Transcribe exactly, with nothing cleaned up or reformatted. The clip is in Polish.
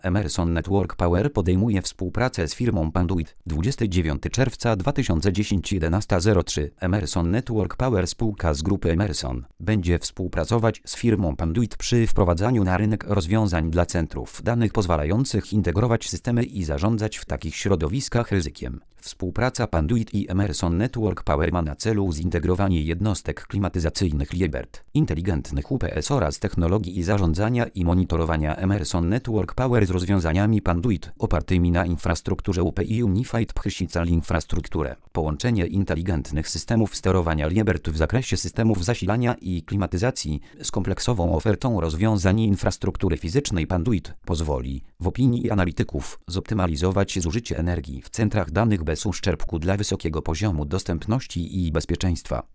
Emerson Network Power podejmuje współpracę z firmą Panduit. dwudziestego dziewiątego czerwca dwa tysiące dziesiątego jedenasta zero trzy Emerson Network Power, spółka z grupy Emerson, będzie współpracować z firmą Panduit przy wprowadzaniu na rynek rozwiązań dla centrów danych pozwalających integrować systemy i zarządzać w takich środowiskach ryzykiem. Współpraca Panduit i Emerson Network Power ma na celu zintegrowanie jednostek klimatyzacyjnych Liebert, inteligentnych U P S oraz technologii i zarządzania i monitorowania Emerson Network Power z rozwiązaniami Panduit opartymi na infrastrukturze U P I Unified Physical Infrastructure. Połączenie inteligentnych systemów sterowania Liebert w zakresie systemów zasilania i klimatyzacji z kompleksową ofertą rozwiązań infrastruktury fizycznej Panduit pozwoli, w opinii analityków, zoptymalizować zużycie energii w centrach danych bez uszczerbku dla wysokiego poziomu dostępności i bezpieczeństwa.